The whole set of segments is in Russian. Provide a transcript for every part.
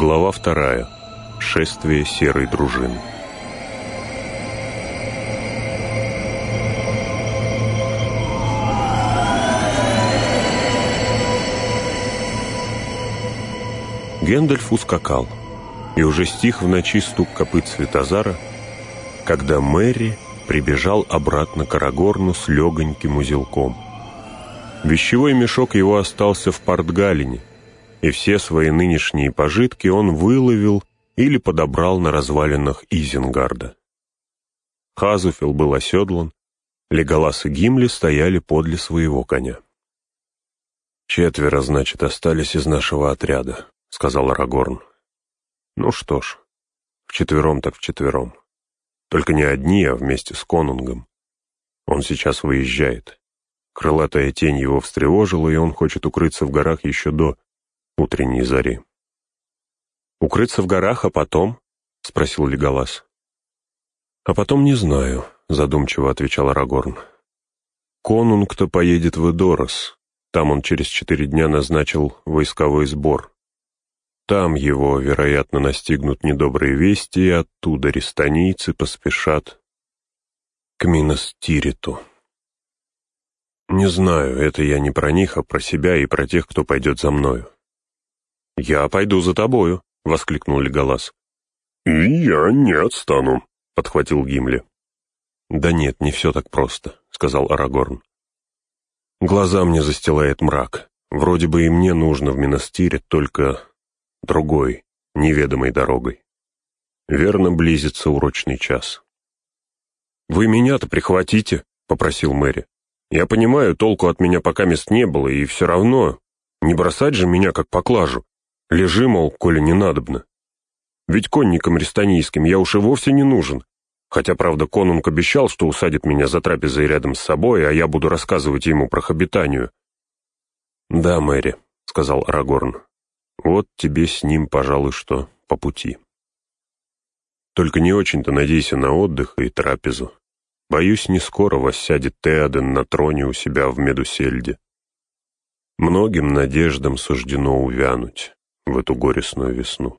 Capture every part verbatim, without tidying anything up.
Глава вторая. Шествие серой дружины. Гэндальф ускакал, и уже стих в ночи стук копыт Светозара, когда Мерри прибежал обратно к Арагорну с легоньким узелком. Вещевой мешок его остался в Портгалине, и все свои нынешние пожитки он выловил или подобрал на развалинах Изенгарда. Хазуфил был оседлан, Леголас и Гимли стояли подле своего коня. «Четверо, значит, остались из нашего отряда», — сказал Арагорн. «Ну что ж, вчетвером так вчетвером. Только не одни, а вместе с конунгом. Он сейчас выезжает. Крылатая тень его встревожила, и он хочет укрыться в горах еще до утренней зари». «Укрыться в горах, а потом?» — спросил Леголас. «А потом не знаю», — задумчиво отвечал Арагорн. «Конунг-то поедет в Эдорос. Там он через четыре дня назначил войсковой сбор. Там его, вероятно, настигнут недобрые вести, и оттуда рестанийцы поспешат к Минас-Тириту. Не знаю, это я не про них, а про себя и про тех, кто пойдет за мною». «Я пойду за тобою», — воскликнул Леголас. «И я не отстану», — подхватил Гимли. «Да нет, не все так просто», — сказал Арагорн. «Глаза мне застилает мрак. Вроде бы и мне нужно в Минас-Тирит, только другой, неведомой дорогой. Верно, близится урочный час». «Вы меня-то прихватите», — попросил Мерри. «Я понимаю, толку от меня пока мест не было, и все равно не бросать же меня как поклажу. Лежи, мол, коли не надобно. Ведь конникам рестанийским я уж и вовсе не нужен. Хотя, правда, конунг обещал, что усадит меня за трапезой рядом с собой, а я буду рассказывать ему про Хобитанию». «Да, Мэри», — сказал Арагорн, — «вот тебе с ним, пожалуй, что по пути. Только не очень-то надейся на отдых и трапезу. Боюсь, не скоро воссядет Теоден на троне у себя в Медусельде. Многим надеждам суждено увянуть в эту горестную весну».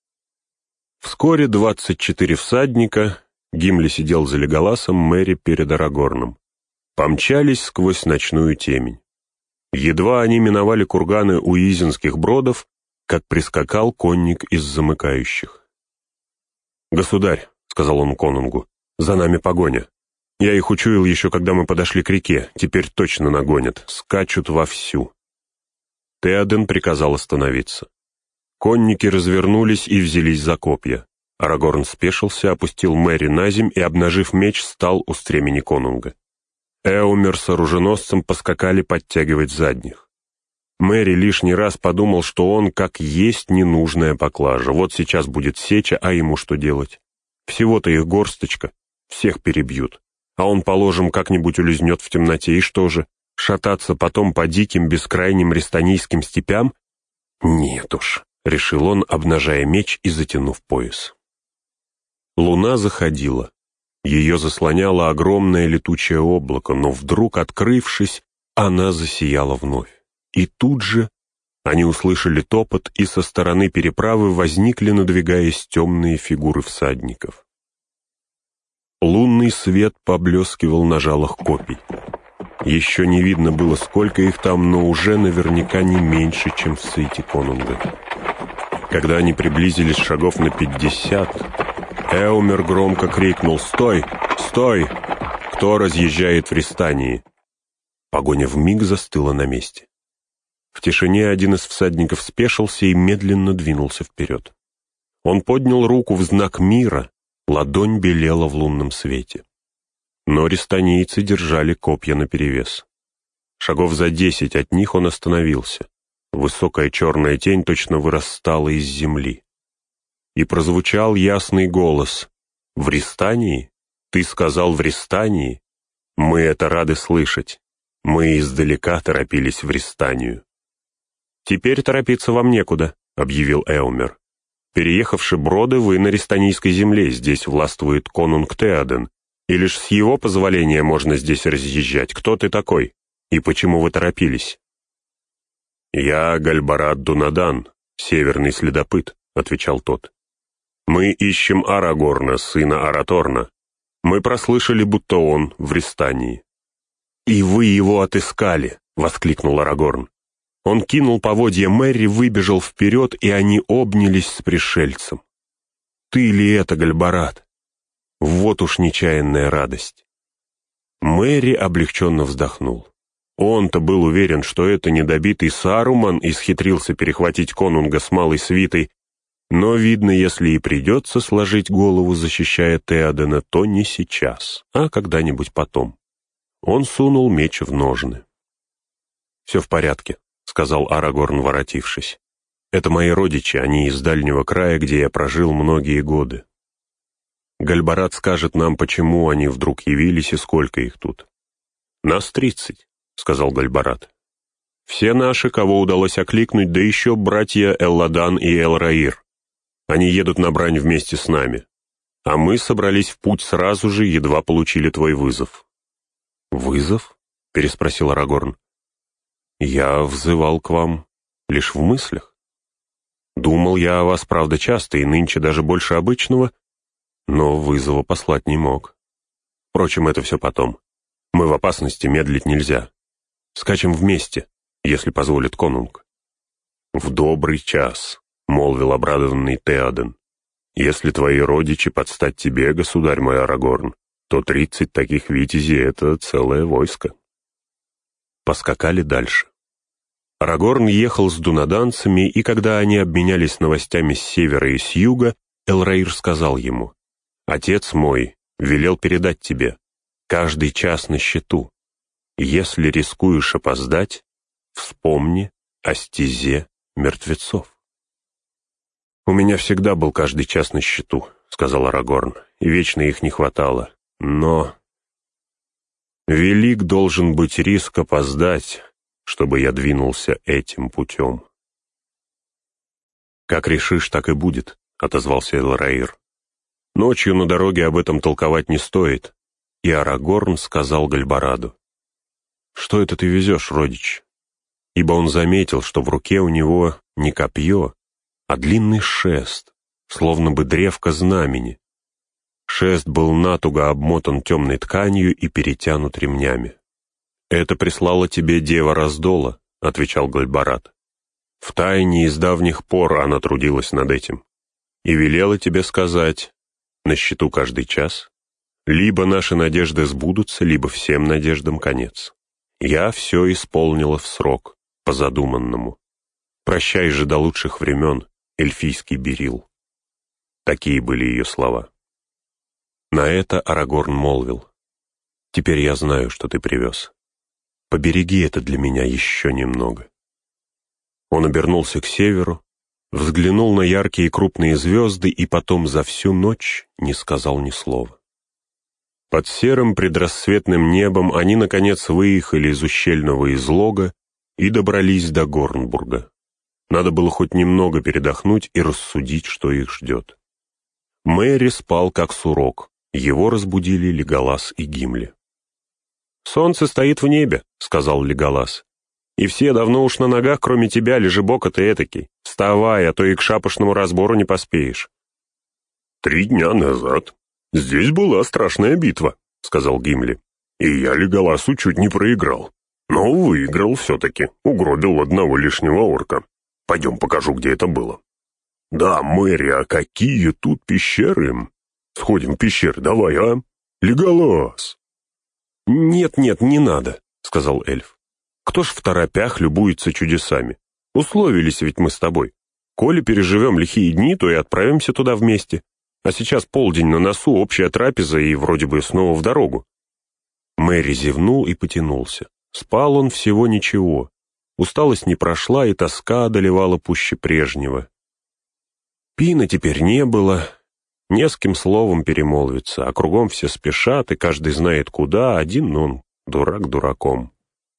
Вскоре двадцать четыре всадника, Гимли сидел за Леголасом, Мерри перед Арагорном, помчались сквозь ночную темень. Едва они миновали курганы у Изенских бродов, как прискакал конник из замыкающих. «Государь», — сказал он конунгу, — «за нами погоня. Я их учуял еще, когда мы подошли к реке, теперь точно нагонят, скачут вовсю». Теоден приказал остановиться. Конники развернулись и взялись за копья. Арагорн спешился, опустил Мерри на земь и, обнажив меч, стал у стремени конунга. Эомер с оруженосцем поскакали подтягивать задних. Мерри лишний раз подумал, что он как есть ненужная поклажа. Вот сейчас будет сеча, а ему что делать? Всего-то их горсточка, всех перебьют. А он, положим, как-нибудь улизнет в темноте, и что же, шататься потом по диким бескрайним рестанийским степям? Нет уж. — решил он, обнажая меч и затянув пояс. Луна заходила. Ее заслоняло огромное летучее облако, но вдруг, открывшись, она засияла вновь. И тут же они услышали топот, и со стороны переправы возникли, надвигаясь, темные фигуры всадников. Лунный свет поблескивал на жалах копий. Еще не видно было, сколько их там, но уже наверняка не меньше, чем в свите конунга. Когда они приблизились шагов на пятьдесят, Эомер громко крикнул: «Стой! Стой! Кто разъезжает в Рестании?» Погоня вмиг застыла на месте. В тишине один из всадников спешился и медленно двинулся вперед. Он поднял руку в знак мира, ладонь белела в лунном свете. Но рестанийцы держали копья наперевес. Шагов за десять от них он остановился. Высокая черная тень точно вырастала из земли. И прозвучал ясный голос: «В Рестании? Ты сказал, в Рестании? Мы это рады слышать. Мы издалека торопились в Рестанию». «Теперь торопиться вам некуда», — объявил Эомер. «Переехавши броды, вы на рестанийской земле, здесь властвует конунг Теоден, и лишь с его позволения можно здесь разъезжать. Кто ты такой? И почему вы торопились?» «Я Гальбарад Дунадан, северный следопыт», — отвечал тот. «Мы ищем Арагорна, сына Араторна. Мы прослышали, будто он в Рестании». «И вы его отыскали!» — воскликнул Арагорн. Он кинул поводья Мерри, выбежал вперед, и они обнялись с пришельцем. «Ты ли это, Гальбарат? Вот уж нечаянная радость!» Мерри облегченно вздохнул. Он-то был уверен, что это недобитый Саруман исхитрился перехватить конунга с малой свитой, но, видно, если и придется сложить голову, защищая Теодена, то не сейчас, а когда-нибудь потом. Он сунул меч в ножны. «Все в порядке», — сказал Арагорн, воротившись. «Это мои родичи, они из дальнего края, где я прожил многие годы. Гальбарат скажет нам, почему они вдруг явились и сколько их тут». «Нас тридцать», — сказал Гальбарат. «Все наши, кого удалось окликнуть, да еще братья Элладан и Элраир. Они едут на брань вместе с нами. А мы собрались в путь сразу же, едва получили твой вызов». «Вызов?» — переспросил Арагорн. «Я взывал к вам лишь в мыслях. Думал я о вас, правда, часто, и нынче даже больше обычного, но вызова послать не мог. Впрочем, это все потом. Мы в опасности, медлить нельзя. Скачем вместе, если позволит конунг». «В добрый час», — молвил обрадованный Теоден. «Если твои родичи подстать тебе, государь мой Арагорн, то тридцать таких витязей — это целое войско». Поскакали дальше. Арагорн ехал с дунаданцами, и когда они обменялись новостями с севера и с юга, Элраир сказал ему: «Отец мой велел передать тебе, каждый час на счету. Если рискуешь опоздать, вспомни о стезе мертвецов». «У меня всегда был каждый час на счету», — сказал Арагорн, — «и вечно их не хватало. Но велик должен быть риск опоздать, чтобы я двинулся этим путем». «Как решишь, так и будет», — отозвался Элраир. «Ночью на дороге об этом толковать не стоит». И Арагорн сказал Гальбараду: «Что это ты везешь, родич?» Ибо он заметил, что в руке у него не копье, а длинный шест, словно бы древко знамени. Шест был натуго обмотан темной тканью и перетянут ремнями. «Это прислала тебе дева Раздола», — отвечал Гальбарад. «Втайне из давних пор она трудилась над этим и велела тебе сказать: на счету каждый час. Либо наши надежды сбудутся, либо всем надеждам конец. Я все исполнила в срок, по задуманному. Прощай же до лучших времен, эльфийский Берил». Такие были ее слова. На это Арагорн молвил: «Теперь я знаю, что ты привез. Побереги это для меня еще немного». Он обернулся к северу, взглянул на яркие крупные звезды и потом за всю ночь не сказал ни слова. Под серым предрассветным небом они, наконец, выехали из ущельного излога и добрались до Горнбурга. Надо было хоть немного передохнуть и рассудить, что их ждет. Мерри спал как сурок, его разбудили Леголас и Гимли. «Солнце стоит в небе», — сказал Леголас, «и все давно уж на ногах, кроме тебя, лежебока ты этакий. Вставай, а то и к шапошному разбору не поспеешь». «Три дня назад здесь была страшная битва», — сказал Гимли, «и я Леголасу чуть не проиграл. Но выиграл все-таки, угробил одного лишнего орка. Пойдем покажу, где это было». «Да, Мэри, а какие тут пещеры? Сходим в пещеры, давай, а? Леголас!» «Нет-нет, не надо», — сказал эльф. «Кто ж в торопях любуется чудесами? Условились ведь мы с тобой. Коли переживем лихие дни, то и отправимся туда вместе. А сейчас полдень на носу, общая трапеза и вроде бы снова в дорогу». Мэри зевнул и потянулся. Спал он всего ничего. Усталость не прошла, и тоска одолевала пуще прежнего. Пина теперь не было, не с кем словом перемолвиться, а кругом все спешат, и каждый знает куда, один он дурак дураком.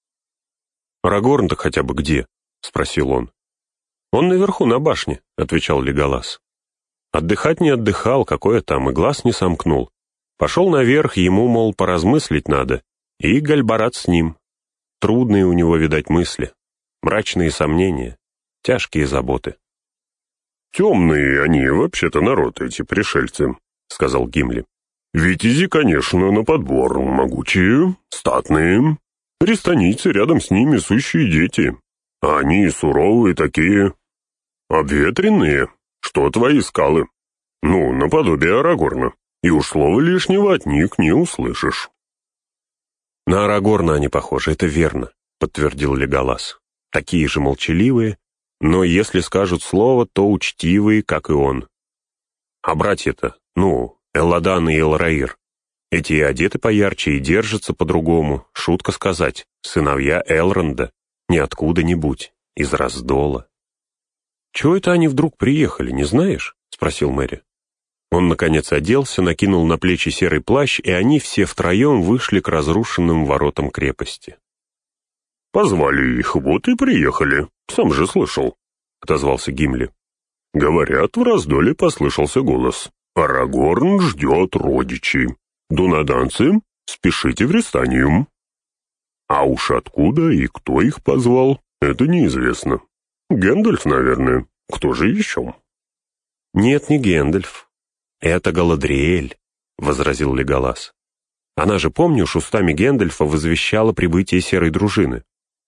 «Арагорн-то хотя бы где?» — спросил он. «Он наверху на башне», — отвечал Леголас. Отдыхать не отдыхал, какое там, и глаз не сомкнул. Пошел наверх, ему, мол, поразмыслить надо, и Гальбарат с ним. Трудные у него, видать, мысли, мрачные сомнения, тяжкие заботы. «Темные они, вообще-то, народ, эти пришельцы», — сказал Гимли. «Витязи, конечно, на подбор, могучие, статные, рестанийцы рядом с ними сущие дети, а они суровые такие, обветренные, что твои скалы, ну, наподобие Арагорна, и уж слова лишнего от них не услышишь». «На Арагорна они похожи, это верно», — подтвердил Леголас. «Такие же молчаливые, но если скажут слово, то учтивые, как и он. А братья-то, ну, Элладан и Элраир, эти и одеты поярче, и держатся по-другому, шутка сказать, сыновья Элронда, не откуда-нибудь, из Раздола». «Чего это они вдруг приехали, не знаешь?» — спросил Мэри. Он, наконец, оделся, накинул на плечи серый плащ, и они все втроем вышли к разрушенным воротам крепости. «Позвали их, вот и приехали, сам же слышал», — отозвался Гимли. «Говорят, в Раздоле послышался голос. Арагорн ждет родичей. Дунаданцы, спешите в Рестаниум». А уж откуда и кто их позвал, это неизвестно. Гэндальф, наверное. Кто же еще?» «Нет, не Гэндальф. Это Галадриэль», — возразил Леголас. «Она же, помнишь, устами Гэндальфа возвещала прибытие серой дружины».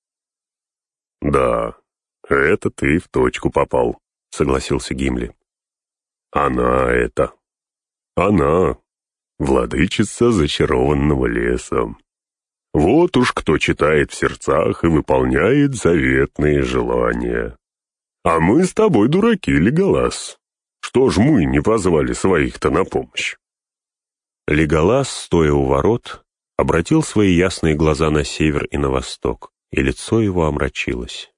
«Да, это ты в точку попал», — согласился Гимли. «Она это. Она, владычица зачарованного леса. Вот уж кто читает в сердцах и выполняет заветные желания. А мы с тобой дураки, Леголас. Что ж мы не позвали своих-то на помощь?» Леголас, стоя у ворот, обратил свои ясные глаза на север и на восток, и лицо его омрачилось.